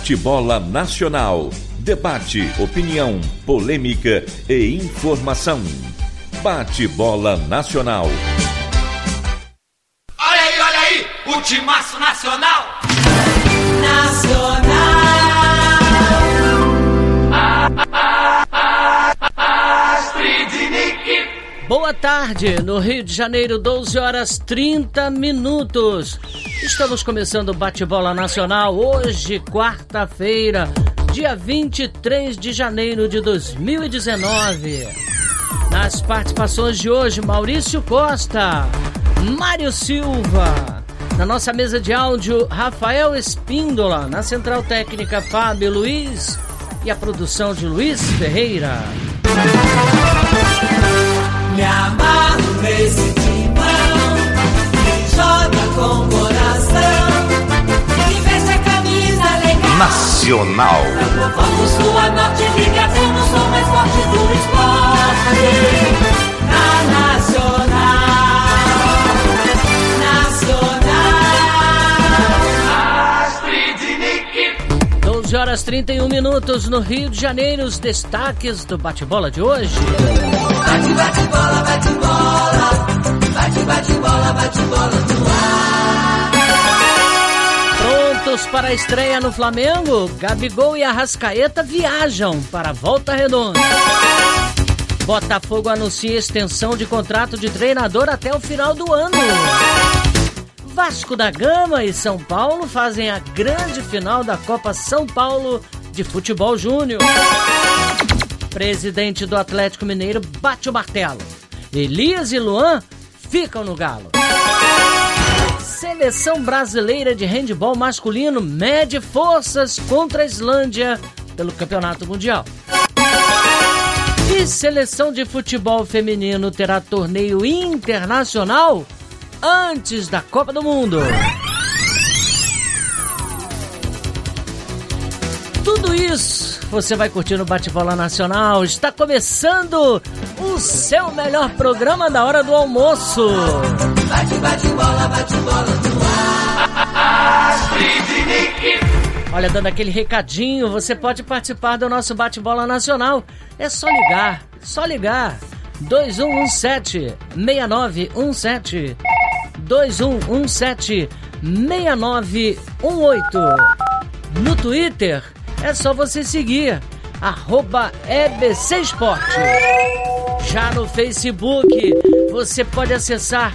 Bate-bola Nacional. Debate, opinião, polêmica e informação. Bate-bola Nacional. Olha aí, o timaço nacional. Boa tarde, no Rio de Janeiro, 12 horas 30 minutos. Estamos começando o Bate-bola Nacional, hoje, quarta-feira, dia 23 de janeiro de 2019. Nas participações de hoje, Maurício Costa, Mário Silva. Na nossa mesa de áudio, Rafael Espíndola. Na central técnica, Fábio Luiz. E a produção de Luiz Ferreira. Me amarro nesse timão, que joga com coração, que veste a camisa legal Nacional. Vamos sua norte, liga, temos o mais forte do esporte. Na Nacional, Nacional. 12 horas 31 minutos no Rio de Janeiro. Os destaques do bate-bola de hoje. Bate, bate, bola, bate, bola. Bate, bate, bola, bate, bola no ar. Prontos para a estreia no Flamengo? Gabigol e Arrascaeta viajam para Volta Redonda. Botafogo anuncia extensão de contrato de treinador até o final do ano. Vasco da Gama e São Paulo fazem a grande final da Copa São Paulo de Futebol Júnior. Presidente do Atlético Mineiro bate o martelo. Elias e Luan ficam no Galo. Seleção brasileira de handebol masculino mede forças contra a Islândia pelo Campeonato Mundial. E seleção de futebol feminino terá torneio internacional antes da Copa do Mundo. Tudo isso você vai curtir no Bate-bola Nacional. Está começando o seu melhor programa da hora do almoço. Bate, bate, bola no ar. Olha, dando aquele recadinho, você pode participar do nosso Bate-bola Nacional. É só ligar. 2117-6917. 2117-6918. No Twitter, é só você seguir, @EBC Esporte. Já no Facebook, você pode acessar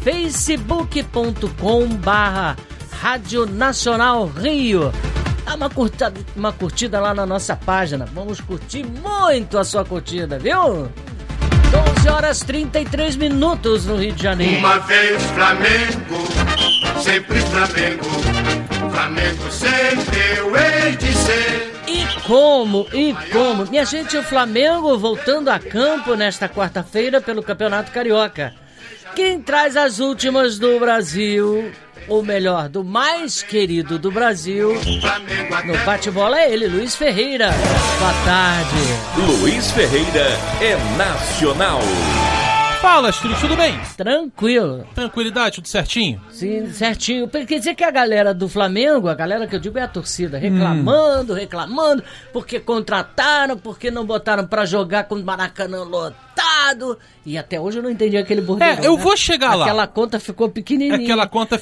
facebook.com/Rádio Nacional Rio. Dá uma curtida lá na nossa página. Vamos curtir muito a sua curtida, viu? 12 horas 33 minutos no Rio de Janeiro. Uma vez Flamengo, sempre Flamengo. Flamengo sempre eu hei de ser. E como? Minha gente, o Flamengo voltando a campo nesta quarta-feira pelo Campeonato Carioca. Quem traz as últimas do Brasil, ou melhor, do mais querido do Brasil, no bate-bola é ele, Luiz Ferreira. Boa tarde. Luiz Ferreira é nacional. Fala, Astrid, tudo bem? Tranquilo. Tranquilidade, tudo certinho? Sim, certinho. Quer dizer que a galera do Flamengo, a galera que eu digo é a torcida, reclamando, porque contrataram, porque não botaram pra jogar com o Maracanã lotado. E até hoje eu não entendi aquele bordeiro. Eu vou chegar lá. Aquela conta ficou pequenininha.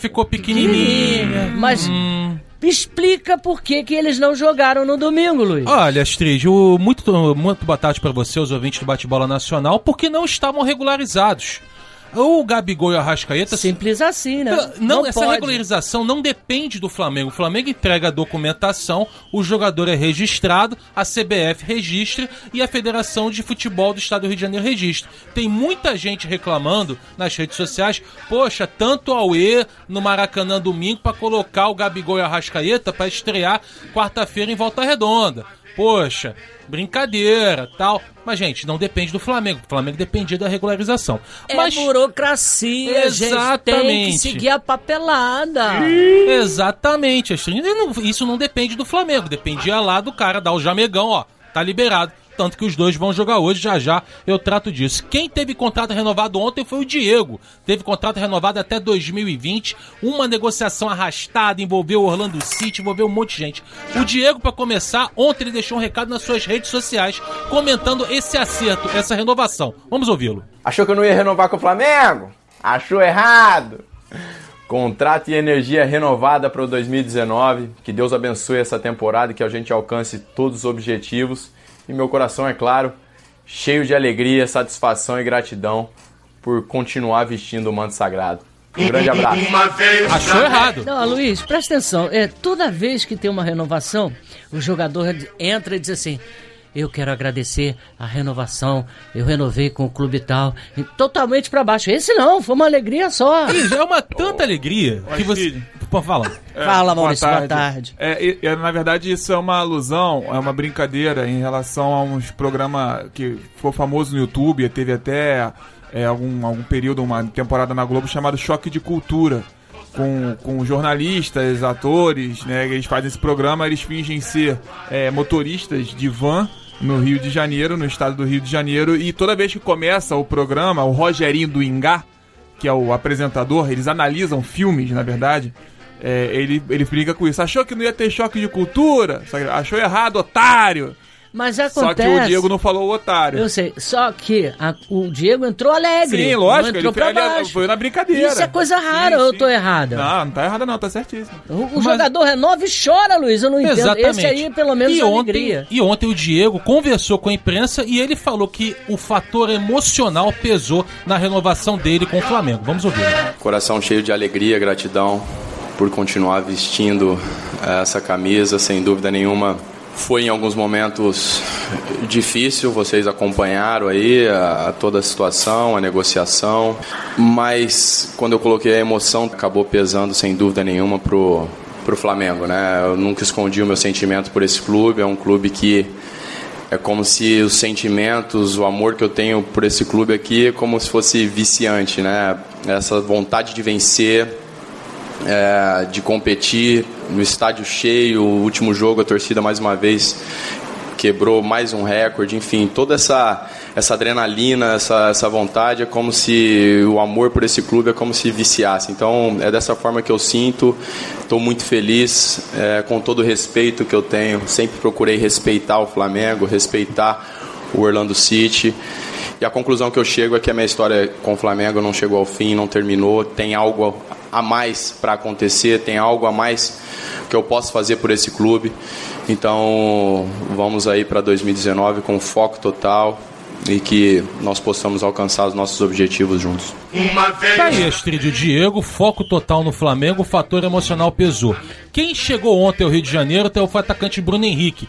Mas explica por que eles não jogaram no domingo, Luiz. Olha, Astrid, muito boa tarde pra você, os ouvintes do Bate-Bola Nacional, porque não estavam regularizados. O Gabigol e o Arrascaeta... Simples assim, né? Não, essa regularização não depende do Flamengo. O Flamengo entrega a documentação, o jogador é registrado, a CBF registra e a Federação de Futebol do Estado do Rio de Janeiro registra. Tem muita gente reclamando nas redes sociais, poxa, tanto auê no Maracanã domingo para colocar o Gabigol e o Arrascaeta para estrear quarta-feira em Volta Redonda. Poxa, brincadeira, tal. Mas, gente, não depende do Flamengo. O Flamengo dependia da regularização. Mas burocracia, exatamente. Gente. Tem que seguir a papelada. Exatamente. Isso não depende do Flamengo. Dependia lá do cara, dar o jamegão, ó. Tá liberado tanto que os dois vão jogar hoje, já eu trato disso. Quem teve contrato renovado ontem foi o Diego, teve contrato renovado até 2020, uma negociação arrastada, envolveu o Orlando City, envolveu um monte de gente. O Diego, para começar, ontem ele deixou um recado nas suas redes sociais, comentando esse acerto, essa renovação. Vamos ouvi-lo. Achou que eu não ia renovar com o Flamengo? Achou errado! Contrato e energia renovada para o 2019. Que Deus abençoe essa temporada e que a gente alcance todos os objetivos. E meu coração, é claro, cheio de alegria, satisfação e gratidão por continuar vestindo o manto sagrado. Um grande abraço. Achou errado. Não, Luiz, presta atenção. Toda vez que tem uma renovação, o jogador entra e diz assim: eu quero agradecer a renovação, eu renovei com o clube tal, e totalmente pra baixo. Esse não, foi uma alegria só. É uma tanta alegria que você... Pô, fala. Fala, Maurício, boa tarde. Na verdade, isso é uma alusão, é uma brincadeira em relação a uns programas que ficou famoso no YouTube, teve até algum período, uma temporada na Globo, chamado Choque de Cultura. Com jornalistas, atores, né? Eles fazem esse programa, eles fingem ser motoristas de van no Rio de Janeiro, no estado do Rio de Janeiro, e toda vez que começa o programa, o Rogerinho do Ingá, que é o apresentador, eles analisam filmes, na verdade, ele brinca com isso. Achou que não ia ter choque de cultura? Achou errado, otário! Mas acontece... Só que o Diego não falou o otário. Eu sei, só que o Diego entrou alegre. Sim, lógico, ele foi na brincadeira. Isso é coisa rara, ou eu tô errada? Não tá errada não, tá certíssimo. O jogador renova e chora, Luiz, eu não entendo. Exatamente. Esse aí, pelo menos, é alegria. E ontem o Diego conversou com a imprensa e ele falou que o fator emocional pesou na renovação dele com o Flamengo. Vamos ouvir. Coração cheio de alegria, gratidão por continuar vestindo essa camisa, sem dúvida nenhuma. Foi em alguns momentos difícil, vocês acompanharam aí toda a situação, a negociação, mas quando eu coloquei a emoção, acabou pesando sem dúvida nenhuma pro Flamengo, né? Eu nunca escondi o meu sentimento por esse clube, é um clube que é como se os sentimentos, o amor que eu tenho por esse clube aqui é como se fosse viciante, né? Essa vontade de vencer, de competir no estádio cheio, o último jogo a torcida mais uma vez quebrou mais um recorde, enfim, toda essa adrenalina, essa vontade, é como se o amor por esse clube é como se viciasse. Então é dessa forma que eu sinto, estou muito feliz, com todo o respeito que eu tenho, sempre procurei respeitar o Flamengo, respeitar o Orlando City. E a conclusão que eu chego é que a minha história com o Flamengo não chegou ao fim, não terminou, tem algo a mais para acontecer, tem algo a mais que eu posso fazer por esse clube. Então vamos aí para 2019 com foco total e que nós possamos alcançar os nossos objetivos juntos. Tá aí, Astrid, o Diego, foco total no Flamengo, o fator emocional pesou. Quem chegou ontem ao Rio de Janeiro foi o atacante Bruno Henrique,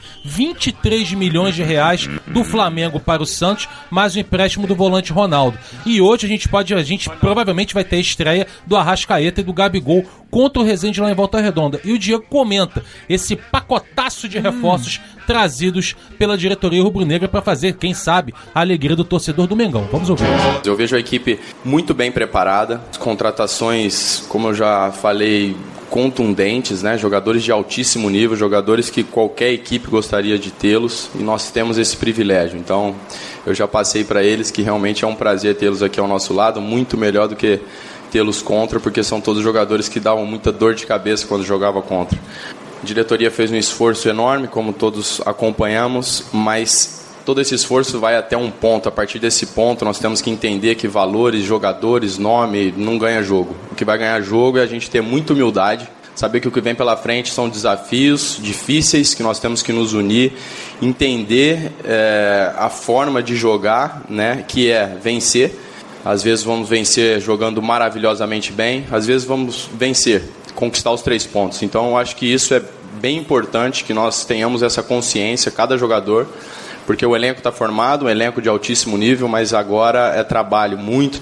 23 milhões de reais do Flamengo para o Santos, mais o empréstimo do volante Ronaldo. E hoje a gente provavelmente vai ter a estreia do Arrascaeta e do Gabigol contra o Resende lá em Volta Redonda. E o Diego comenta esse pacotaço de reforços trazidos pela diretoria rubro-negra para fazer, quem sabe, a alegria do torcedor do Mengão. Vamos ouvir. Eu vejo a equipe muito bem preparada, contratações, como eu já falei, contundentes, né? Jogadores de altíssimo nível, jogadores que qualquer equipe gostaria de tê-los, e nós temos esse privilégio. Então eu já passei para eles que realmente é um prazer tê-los aqui ao nosso lado, muito melhor do que tê-los contra, porque são todos jogadores que davam muita dor de cabeça quando jogava contra. A diretoria fez um esforço enorme, como todos acompanhamos, mas todo esse esforço vai até um ponto. A partir desse ponto, nós temos que entender que valores, jogadores, nome, não ganha jogo. O que vai ganhar jogo é a gente ter muita humildade, saber que o que vem pela frente são desafios difíceis, que nós temos que nos unir, entender a forma de jogar, né, que é vencer. Às vezes vamos vencer jogando maravilhosamente bem, às vezes vamos vencer, conquistar os 3 pontos. Então eu acho que isso é bem importante, que nós tenhamos essa consciência, cada jogador, porque o elenco está formado, um elenco de altíssimo nível, mas agora é trabalho,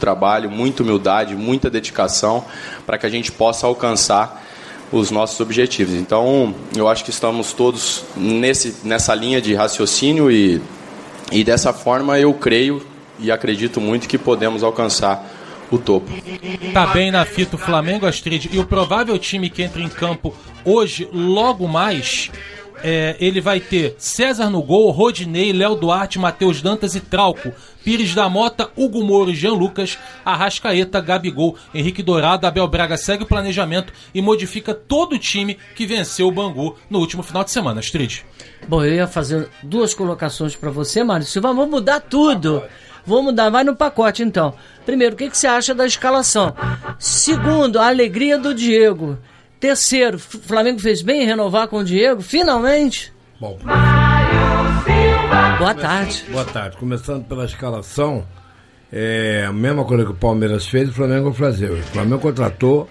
muita humildade, muita dedicação para que a gente possa alcançar os nossos objetivos. Então eu acho que estamos todos nessa linha de raciocínio e dessa forma eu creio e acredito muito que podemos alcançar o topo. Tá bem na fita o Flamengo, Astrid, e o provável time que entra em campo hoje, logo mais, ele vai ter César no gol, Rodinei, Léo Duarte, Matheus Dantas e Trauco, Pires da Mota, Hugo Moura e Jean Lucas, Arrascaeta, Gabigol, Henrique Dourado. Abel Braga segue o planejamento e modifica todo o time que venceu o Bangu no último final de semana. Astrid. Bom, eu ia fazer 2 colocações para você, Mário Silva. Vamos mudar tudo. Vou mudar, vai no pacote então. Primeiro, o que você acha da escalação? Segundo, a alegria do Diego. Terceiro, o Flamengo fez bem em renovar com o Diego, finalmente. Bom. Boa tarde. Boa tarde. Começando pela escalação, a mesma coisa que o Palmeiras fez, o Flamengo vai fazer. O Flamengo contratou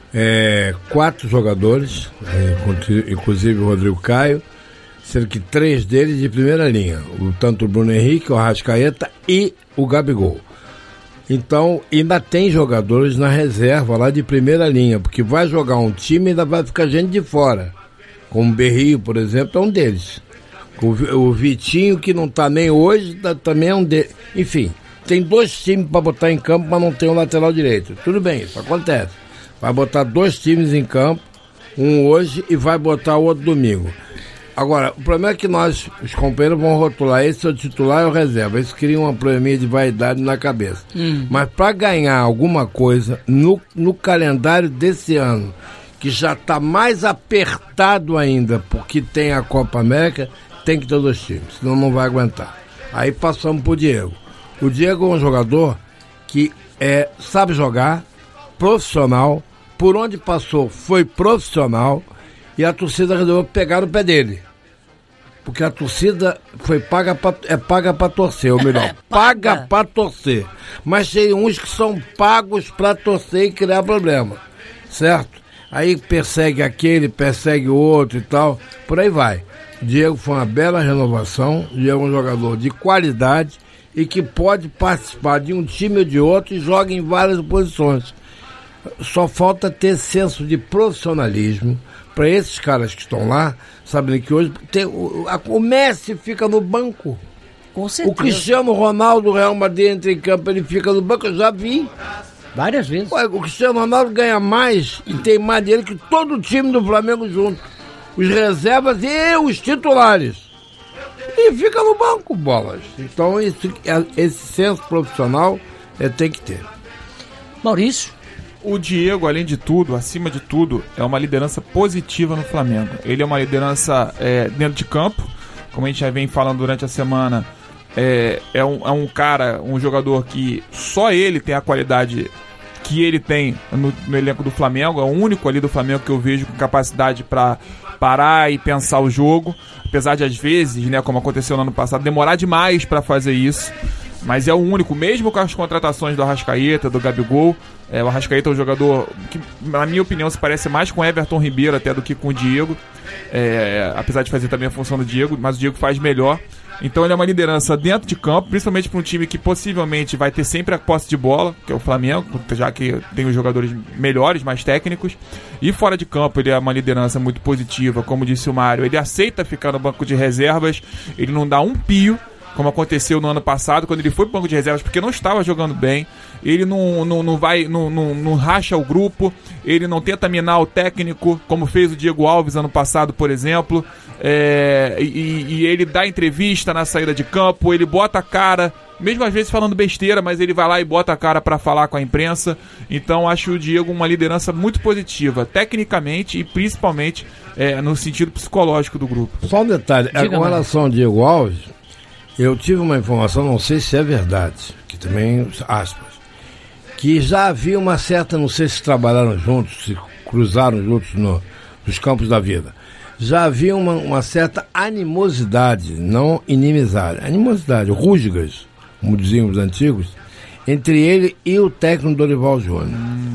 4 jogadores, inclusive o Rodrigo Caio, sendo que 3 deles de primeira linha, tanto o Bruno Henrique, o Arrascaeta e o Gabigol. Então, ainda tem jogadores na reserva lá de primeira linha, porque vai jogar um time e ainda vai ficar gente de fora. Como o Berrio, por exemplo, é um deles. O Vitinho, que não está nem hoje, também é um deles. Enfim, tem 2 times para botar em campo, mas não tem um lateral direito. Tudo bem, isso acontece. Vai botar 2 times em campo, um hoje e vai botar o outro domingo. Agora, o problema é que nós, os companheiros, vão rotular esse é o titular e o reserva. Isso cria uma probleminha de vaidade na cabeça. Mas para ganhar alguma coisa no calendário desse ano, que já está mais apertado ainda, porque tem a Copa América, tem que ter 2 times, senão não vai aguentar. Aí passamos pro Diego. O Diego é um jogador que sabe jogar, profissional, por onde passou foi profissional, e a torcida resolveu pegar no pé dele. Porque a torcida paga para torcer, ou melhor, paga para torcer. Mas tem uns que são pagos para torcer e criar problema, certo? Aí persegue aquele, persegue o outro e tal, por aí vai. O Diego foi uma bela renovação, o Diego é um jogador de qualidade e que pode participar de um time ou de outro e joga em várias posições. Só falta ter senso de profissionalismo para esses caras que estão lá, sabendo que hoje o Messi fica no banco. Com certeza. O Cristiano Ronaldo do Real Madrid entra em campo, ele fica no banco, eu já vi. Várias vezes. Ué, o Cristiano Ronaldo ganha mais e tem mais dinheiro que todo o time do Flamengo junto. Os reservas e os titulares. E fica no banco, bolas. Então esse senso profissional tem que ter. Maurício? O Diego, além de tudo, acima de tudo, é uma liderança positiva no Flamengo. Ele é uma liderança dentro de campo, como a gente já vem falando durante a semana. É um cara, um jogador que só ele tem a qualidade que ele tem no elenco do Flamengo. É o único ali do Flamengo que eu vejo com capacidade para parar e pensar o jogo. Apesar de, às vezes, né, como aconteceu no ano passado, demorar demais para fazer isso. Mas é o único, mesmo com as contratações do Arrascaeta, do Gabigol. O Arrascaeta é um jogador que, na minha opinião, se parece mais com o Everton Ribeiro até do que com o Diego. Apesar de fazer também a função do Diego, mas o Diego faz melhor. Então ele é uma liderança dentro de campo, principalmente para um time que possivelmente vai ter sempre a posse de bola, que é o Flamengo, já que tem os jogadores melhores, mais técnicos. E fora de campo ele é uma liderança muito positiva, como disse o Mário. Ele aceita ficar no banco de reservas, ele não dá um pio, como aconteceu no ano passado, quando ele foi pro banco de reservas, porque não estava jogando bem. Ele não racha o grupo, ele não tenta minar o técnico, como fez o Diego Alves ano passado, por exemplo. E ele dá entrevista na saída de campo, ele bota a cara, mesmo às vezes falando besteira, mas ele vai lá e bota a cara para falar com a imprensa. Então acho o Diego uma liderança muito positiva, tecnicamente e principalmente no sentido psicológico do grupo. Só um detalhe, com relação ao Diego Alves, eu tive uma informação, não sei se é verdade, que também, aspas, que já havia uma certa, não sei se trabalharam juntos, se cruzaram juntos nos campos da vida, já havia uma certa animosidade, não inimizade, animosidade, rústicas, como diziam os antigos, entre ele e o técnico Dorival Júnior.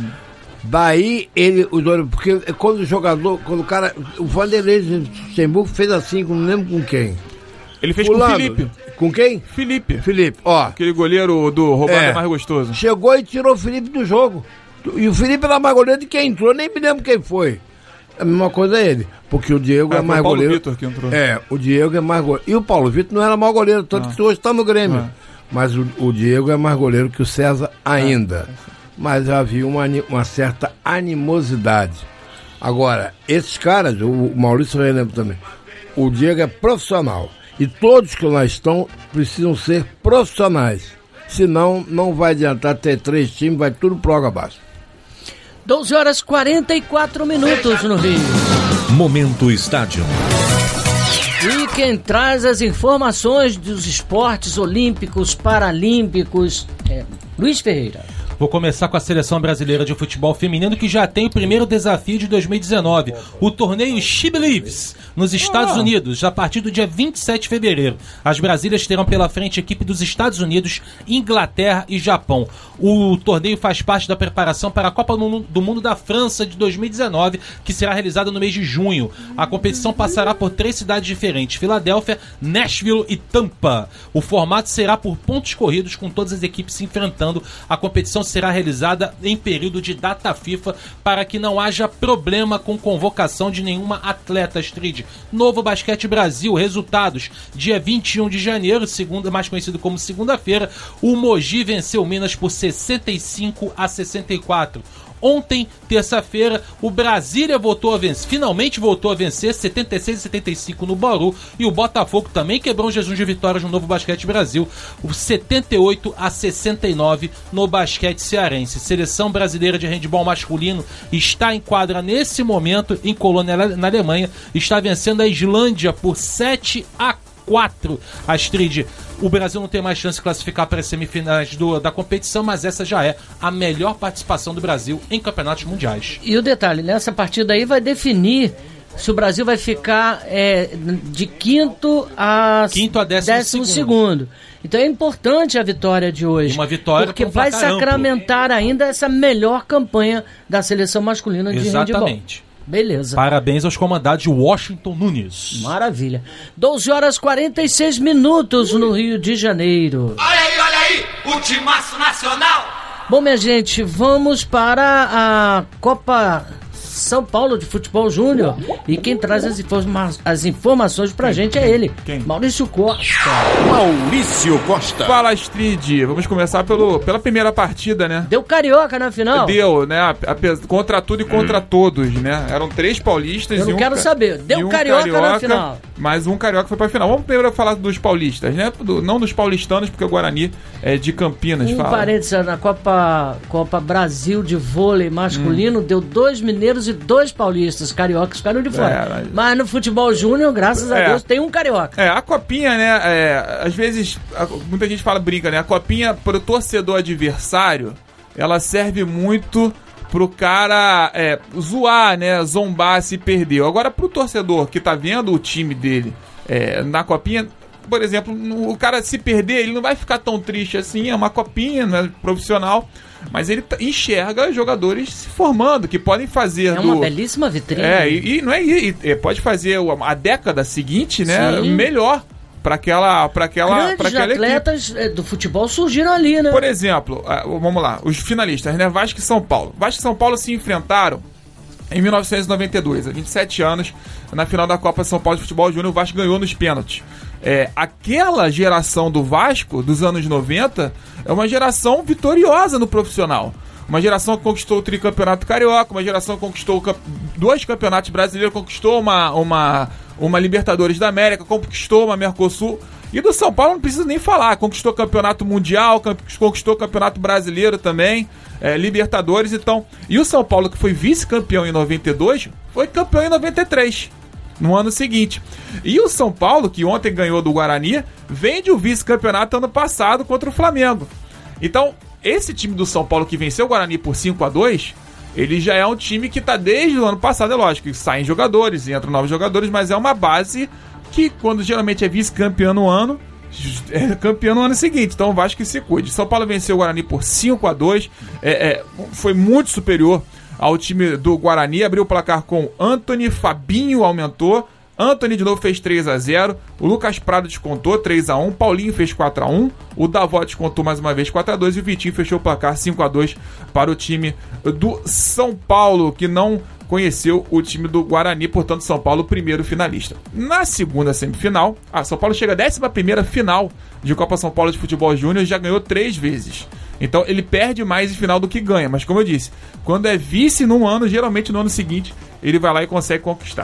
Daí porque quando o cara, o Vanderlei de Luxemburgo fez assim, não lembro com quem. Ele fez com o Felipe. Com quem? Felipe, ó. Aquele goleiro do roubado é mais gostoso. Chegou e tirou o Felipe do jogo. E o Felipe era mais goleiro de quem entrou, nem me lembro quem foi. A mesma coisa é ele, porque o Diego é mais goleiro. Foi o Paulo Vitor que entrou. O Diego é mais goleiro. E o Paulo Vitor não era mau goleiro, tanto que hoje está no Grêmio. Mas o Diego é mais goleiro que o César ainda. Mas havia uma certa animosidade. Agora, esses caras, o Maurício lembra também, o Diego é profissional. E todos que lá estão precisam ser profissionais. Senão, não vai adiantar ter 3 times, vai tudo pro água abaixo. 12h44 no Rio. Momento Estádio. E quem traz as informações dos esportes olímpicos, paralímpicos, é Luiz Ferreira. Vou começar com a Seleção Brasileira de Futebol Feminino, que já tem o primeiro desafio de 2019, o torneio She Believes, nos Estados Unidos, a partir do dia 27 de fevereiro. As brasileiras terão pela frente a equipe dos Estados Unidos, Inglaterra e Japão. O torneio faz parte da preparação para a Copa do Mundo da França de 2019, que será realizada no mês de junho. A competição passará por 3 cidades diferentes, Filadélfia, Nashville e Tampa. O formato será por pontos corridos, com todas as equipes se enfrentando. A competição será realizada em período de data FIFA para que não haja problema com convocação de nenhuma atleta. Astrid, Novo Basquete Brasil, resultados: dia 21 de janeiro, mais conhecido como segunda-feira, o Mogi venceu Minas por 65-64. Ontem, terça-feira, o Brasília finalmente voltou a vencer 76-75 no Bauru, e o Botafogo também quebrou um jejum de vitórias no Novo Basquete Brasil, o 78-69 no basquete cearense. Seleção brasileira de handebol masculino está em quadra nesse momento em Colônia, na Alemanha, está vencendo a Islândia por 7-4. Astrid, o Brasil não tem mais chance de classificar para as semifinais da competição, mas essa já é a melhor participação do Brasil em campeonatos mundiais. E o detalhe, nessa partida aí vai definir se o Brasil vai ficar de quinto a 12º. Então é importante a vitória de hoje. Uma vitória porque vai sacramentar ainda essa melhor campanha da seleção masculina de handebol. Exatamente. Beleza. Parabéns aos comandados de Washington Nunes. Maravilha. 12h46 no Rio de Janeiro. Olha aí, o timaço nacional. Bom, minha gente, vamos para a Copa São Paulo de Futebol Júnior. E quem traz as informações pra gente é ele. Quem? Maurício Costa. Maurício Costa. Fala, Astrid. Vamos começar pela primeira partida, né? Deu carioca na final? Deu, né? Contra tudo e contra todos, né? Eram 3 paulistas Eu não quero saber. Deu carioca na final. Mas um carioca foi pra final. Vamos primeiro falar dos paulistas, né? Não dos paulistanos, porque o Guarani é de Campinas. Parênteses, na Copa Brasil de vôlei masculino, deu 2 mineiros e 2 paulistas. Cariocas ficaram de fora. Mas no futebol júnior, graças a Deus, tem um carioca. A copinha, né? Às vezes, muita gente brinca, né? A copinha pro torcedor adversário, ela serve muito pro cara zoar, né? Zombar se perdeu. Agora, pro torcedor que tá vendo o time dele na copinha, por exemplo, o cara se perder, ele não vai ficar tão triste assim. É uma copinha, né? Profissional. Mas ele enxerga jogadores se formando, que podem fazer... uma belíssima vitrine. E não pode fazer a década seguinte, né? Sim. Melhor para aquela atletas do futebol surgiram ali, né? Por exemplo, vamos lá, os finalistas, né? Vasco e São Paulo. Vasco e São Paulo se enfrentaram em 1992, há 27 anos, na final da Copa São Paulo de Futebol Júnior. O Vasco ganhou nos pênaltis. Aquela geração do Vasco, dos anos 90, é uma geração vitoriosa no profissional. Uma geração que conquistou o tricampeonato carioca, uma geração que conquistou 2 campeonatos brasileiros, conquistou uma Libertadores da América, conquistou uma Mercosul. E do São Paulo não preciso nem falar, conquistou campeonato mundial, conquistou campeonato brasileiro também, Libertadores, então. E o São Paulo, que foi vice-campeão em 92, foi campeão em 93. No ano seguinte. E o São Paulo, que ontem ganhou do Guarani, vem de um vice-campeonato ano passado contra o Flamengo. Então, esse time do São Paulo que venceu o Guarani por 5-2, ele já é um time que está desde o ano passado, é lógico, que saem jogadores, entram novos jogadores, mas é uma base que, quando geralmente é vice-campeão no ano, é campeão no ano seguinte. Então o Vasco que se cuide. São Paulo venceu o Guarani por 5-2, foi muito superior ao time do Guarani, abriu o placar com Antony, Fabinho aumentou, Antony de novo fez 3-0, o Lucas Prado descontou 3-1, Paulinho fez 4-1, o Davó descontou mais uma vez 4-2 e o Vitinho fechou o placar 5-2 para o time do São Paulo, que não conheceu o time do Guarani, portanto São Paulo primeiro finalista. Na segunda semifinal, São Paulo chega à 11ª final de Copa São Paulo de Futebol Júnior, já ganhou 3 vezes. Então ele perde mais em final do que ganha, mas como eu disse, quando é vice num ano, geralmente no ano seguinte ele vai lá e consegue conquistar.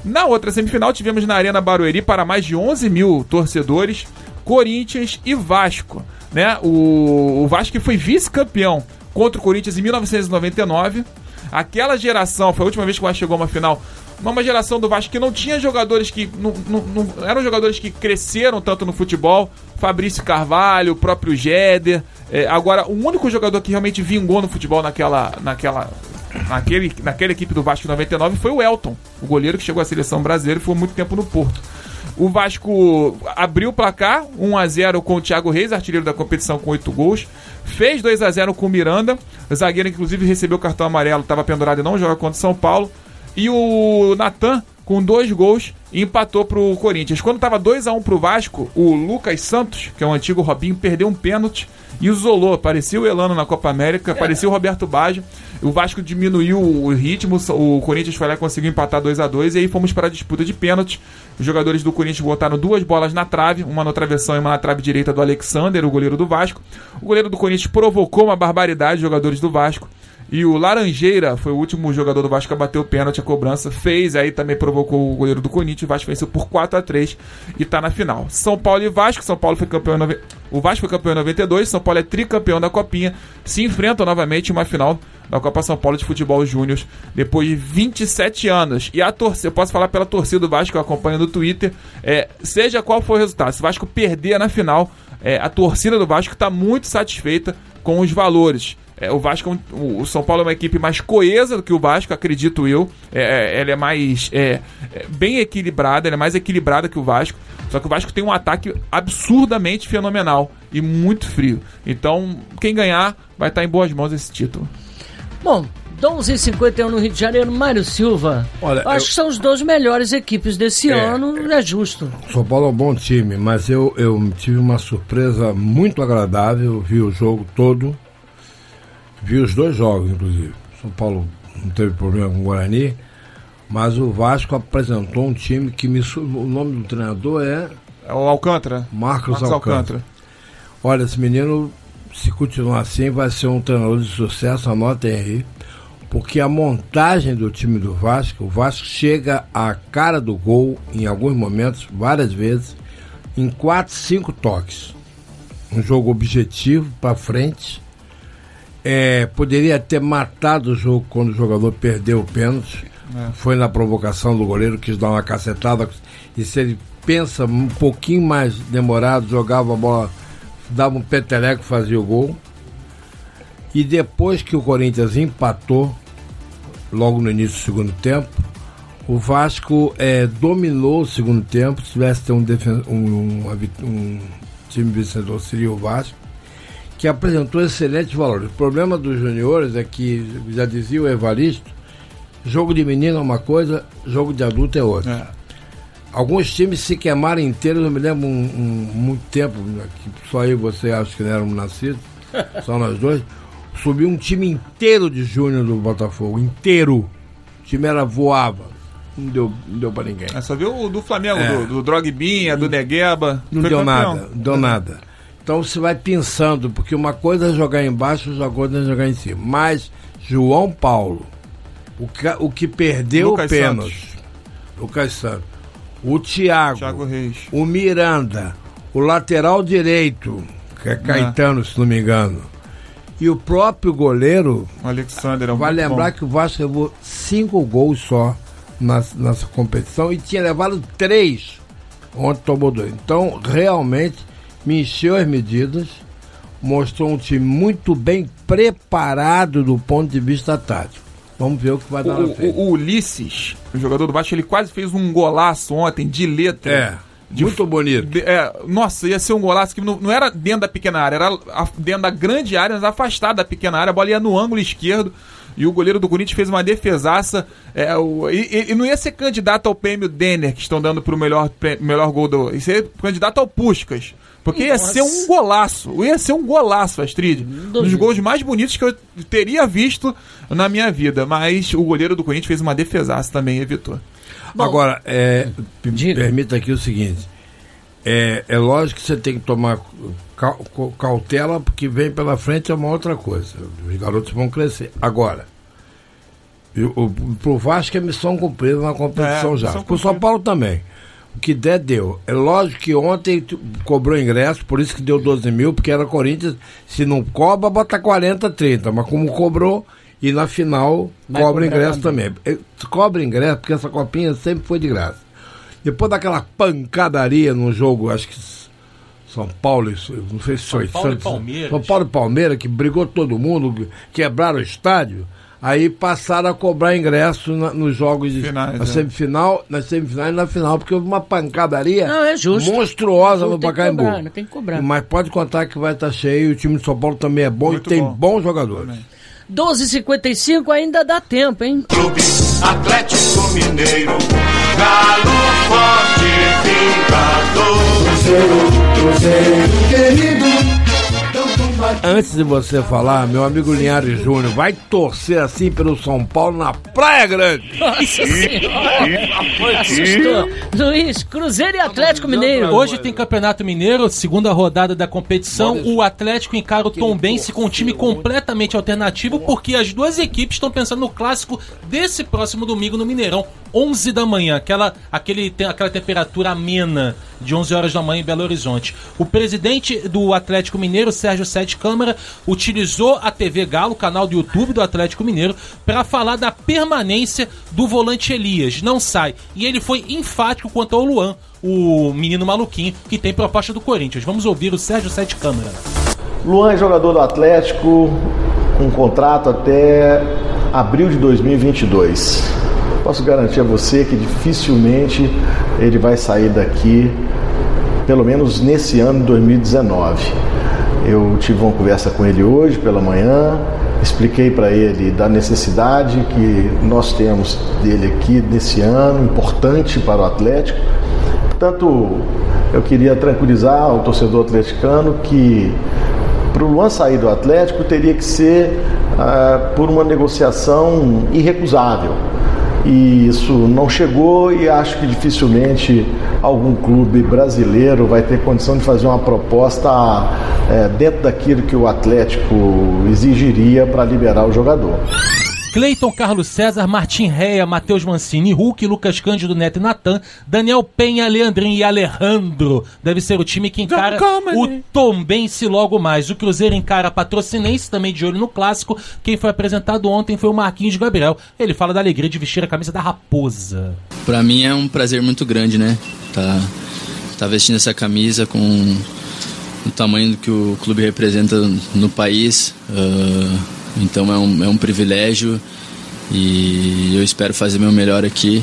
Na outra semifinal, tivemos na Arena Barueri, para mais de 11 mil torcedores, Corinthians e Vasco, né? O Vasco que foi vice-campeão contra o Corinthians em 1999. Aquela geração, foi a última vez que o Vasco chegou a uma final, uma geração do Vasco que não tinha jogadores que... Não eram jogadores que cresceram tanto no futebol. Fabrício Carvalho, o próprio Géder. Agora, o único jogador que realmente vingou no futebol naquela equipe do Vasco em 99 foi o Elton, o goleiro que chegou à seleção brasileira e ficou muito tempo no Porto. O Vasco abriu o placar, 1-0 com o Thiago Reis, artilheiro da competição com 8 gols. Fez 2-0 com o Miranda, o zagueiro que inclusive recebeu o cartão amarelo, estava pendurado e não joga contra o São Paulo. E o Natan, com 2 gols, empatou pro Corinthians. Quando estava 2-1 pro Vasco, o Lucas Santos, que é um antigo Robinho, perdeu um pênalti e isolou. Parecia o Elano na Copa América, parecia o Roberto Baggio. O Vasco diminuiu o ritmo, o Corinthians foi lá e conseguiu empatar 2-2, e aí fomos para a disputa de pênalti. Os jogadores do Corinthians botaram 2 bolas na trave, uma na travessão e uma na trave direita do Alexander, o goleiro do Vasco. O goleiro do Corinthians provocou uma barbaridade, os jogadores do Vasco. E o Laranjeira foi o último jogador do Vasco a bater o pênalti, a cobrança fez, aí também provocou o goleiro do Corinthians. O Vasco venceu por 4-3 e tá na final. São Paulo e Vasco, São Paulo foi campeão o Vasco foi campeão em 92, São Paulo é tricampeão da Copinha, se enfrentam novamente em uma final da Copa São Paulo de Futebol Júnior depois de 27 anos. E a torcida, eu posso falar pela torcida do Vasco, que eu acompanho no Twitter, seja qual for o resultado, se o Vasco perder na final, a torcida do Vasco está muito satisfeita com os valores. O São Paulo é uma equipe mais coesa do que o Vasco, acredito eu. Ela é mais bem equilibrada, ela é mais equilibrada que o Vasco. Só que o Vasco tem um ataque absurdamente fenomenal e muito frio. Então, quem ganhar vai estar em boas mãos esse título. Bom, 12h51 no Rio de Janeiro, Mário Silva. Olha, acho que são os 2 melhores equipes desse ano, é justo. São Paulo é um bom time, mas eu tive uma surpresa muito agradável, vi o jogo todo. Vi os 2 jogos, inclusive. São Paulo não teve problema com o Guarani, mas o Vasco apresentou um time que o nome do treinador é o Alcântara. Marcos Alcântara. Olha, esse menino, se continuar assim, vai ser um treinador de sucesso, anotem aí, porque a montagem do time do Vasco, o Vasco chega à cara do gol em alguns momentos, várias vezes, em 4, 5 toques. Um jogo objetivo para frente. Poderia ter matado o jogo quando o jogador perdeu o pênalti. Foi na provocação do goleiro, quis dar uma cacetada, e se ele pensa um pouquinho mais demorado, jogava a bola, dava um peteleco, fazia o gol. E depois que o Corinthians empatou, logo no início do segundo tempo, o Vasco dominou o segundo tempo. Se tivesse ter um time vencedor, seria o Vasco, que apresentou excelentes valores. O problema dos juniores é que, já dizia o Evaristo, jogo de menino é uma coisa, jogo de adulto é outra. Alguns times se queimaram inteiros. Eu me lembro muito tempo, que só eu e você acho que não éramos nascidos, só nós 2, subiu um time inteiro de júnior do Botafogo, inteiro. O time voava. Não deu pra ninguém. Só viu o do Flamengo, do Drogbinha, do Negueba. Não deu nada. Então você vai pensando, porque uma coisa é jogar embaixo, outra coisa é jogar em cima. Mas João Paulo, o que perdeu Lucas o pênalti, Lucas Santos, o Thiago Reis, o Miranda, o lateral direito, que é Caetano, se não me engano, e o próprio goleiro, o Alexander, vai lembrar que o Vasco levou 5 gols só nessa competição e tinha levado 3, ontem tomou 2. Então, realmente, me encheu as medidas, mostrou um time muito bem preparado do ponto de vista tático. Vamos ver o que vai dar na frente. O Ulisses, o jogador do Vasco, ele quase fez um golaço ontem de letra. Muito bonito. Nossa, ia ser um golaço que não era dentro da pequena área, era dentro da grande área, mas afastado da pequena área. A bola ia no ângulo esquerdo e o goleiro do Corinthians fez uma defesaça. E não ia ser candidato ao prêmio Denner, que estão dando pro melhor gol do... Ia ser candidato ao Puskás. Porque ia ser um golaço, Astrid. Um dos gols mais bonitos que eu teria visto na minha vida. Mas o goleiro do Corinthians fez uma defesaça também, evitou. Bom, agora, permita aqui o seguinte. É lógico que você tem que tomar cautela, porque vem pela frente é uma outra coisa. Os garotos vão crescer. Agora, Pro Vasco é missão cumprida na competição já. Pro São Paulo também. O que der, deu. É lógico que ontem cobrou ingresso, por isso que deu 12 mil, porque era Corinthians. Se não cobra, bota 40, 30. Mas como cobrou, e na final cobra ingresso também. Cobra ingresso, porque essa copinha sempre foi de graça. Depois daquela pancadaria no jogo, acho que São Paulo, não sei se foi São Paulo e Palmeiras, que brigou todo mundo, quebraram o estádio. Aí passaram a cobrar ingresso nos jogos de na semifinal e na final, porque houve uma pancadaria monstruosa no Pacaembu. Não tem que cobrar. Mas pode contar que vai estar cheio, o time de São Paulo também é bom. Muito e tem bons jogadores. 12h55 ainda dá tempo, hein? Clube Atlético Mineiro, Galo forte vingador. Cruzeiro querido. Antes de você falar, meu amigo Linhares Júnior, vai torcer assim pelo São Paulo na Praia Grande. Nossa Senhora! Assustou. Luiz, Cruzeiro e Atlético Mineiro. Hoje tem Campeonato Mineiro, segunda rodada da competição. O Atlético encara o Tombense com um time completamente alternativo, porque as duas equipes estão pensando no clássico desse próximo domingo no Mineirão, 11 da manhã, aquela temperatura amena de 11 horas da manhã em Belo Horizonte. O presidente do Atlético Mineiro, Sérgio Sete Câmara, utilizou a TV Galo, o canal do YouTube do Atlético Mineiro, para falar da permanência do volante Elias. Não sai. E ele foi enfático quanto ao Luan, o menino maluquinho, que tem proposta do Corinthians. Vamos ouvir o Sérgio Sete Câmara. Luan é jogador do Atlético com contrato até abril de 2022. Posso garantir a você que dificilmente ele vai sair daqui, pelo menos nesse ano de 2019. Eu tive uma conversa com ele hoje pela manhã, expliquei para ele da necessidade que nós temos dele aqui nesse ano, importante para o Atlético. Portanto, eu queria tranquilizar o torcedor atleticano que para o Luan sair do Atlético teria que ser por uma negociação irrecusável. E isso não chegou e acho que dificilmente algum clube brasileiro vai ter condição de fazer uma proposta dentro daquilo que o Atlético exigiria para liberar o jogador. Cleiton, Carlos César, Martim Réa, Matheus Mancini, Hulk, Lucas Cândido, Neto e Natan, Daniel Penha, Leandrinho e Alejandro. Deve ser o time que encara o Tombense logo mais. O Cruzeiro encara a Patrocinense, também de olho no clássico. Quem foi apresentado ontem foi o Marquinhos Gabriel. Ele fala da alegria de vestir a camisa da Raposa. Pra mim é um prazer muito grande, né? Tá vestindo essa camisa com o tamanho que o clube representa no país. Então é um privilégio e eu espero fazer meu melhor aqui,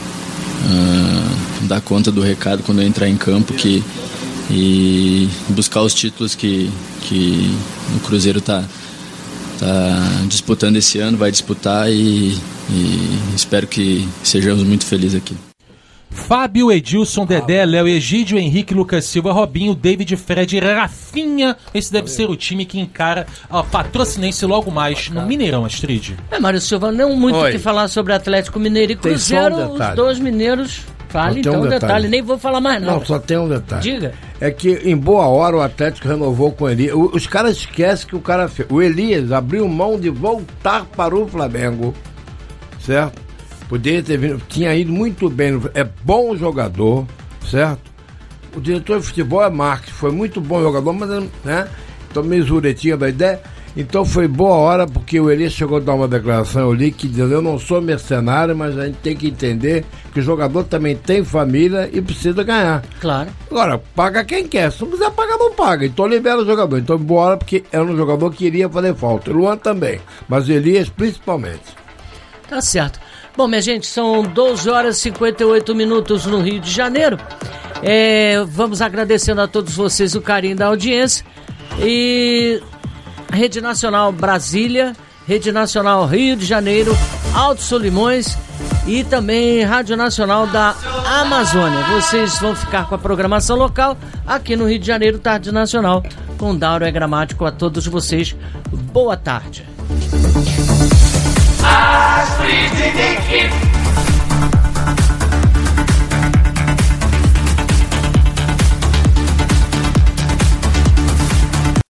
dar conta do recado quando eu entrar em campo e buscar os títulos que o Cruzeiro está disputando esse ano, vai disputar e espero que sejamos muito felizes aqui. Fábio, Edilson, Dedé, Léo, Egídio, Henrique, Lucas Silva, Robinho, David, Fred, Rafinha. Esse deve ser o time que encara a Patrocinense logo mais no Mineirão, Astrid. Mário Silva, não muito o que falar sobre Atlético Mineiro e Cruzeiro. Os dois mineiros. Fale então um detalhe, nem vou falar mais nada. Não, só tem um detalhe. Diga. É que em boa hora o Atlético renovou com o Elias. Os caras esquecem que o cara fez. O Elias abriu mão de voltar para o Flamengo, certo? Poderia ter vindo, tinha ido muito bem, é bom jogador, certo? O diretor de futebol é Marques, foi muito bom jogador, mas, né, tô meio zuretinha da ideia. Então foi boa hora, porque o Elias chegou a dar uma declaração, eu li, que dizendo, eu não sou mercenário, mas a gente tem que entender que o jogador também tem família e precisa ganhar. Claro. Agora, paga quem quer, se não quiser pagar, não paga, então libera o jogador. Então boa hora, porque era um jogador que iria fazer falta, o Luan também, mas o Elias principalmente. Tá certo. Bom, minha gente, são 12 horas e 58 minutos no Rio de Janeiro. Vamos agradecendo a todos vocês o carinho da audiência. E Rede Nacional Brasília, Rede Nacional Rio de Janeiro, Alto Solimões e também Rádio Nacional da Amazônia. Vocês vão ficar com a programação local aqui no Rio de Janeiro, Tarde Nacional, com Dauro é Gramático. A todos vocês, boa tarde.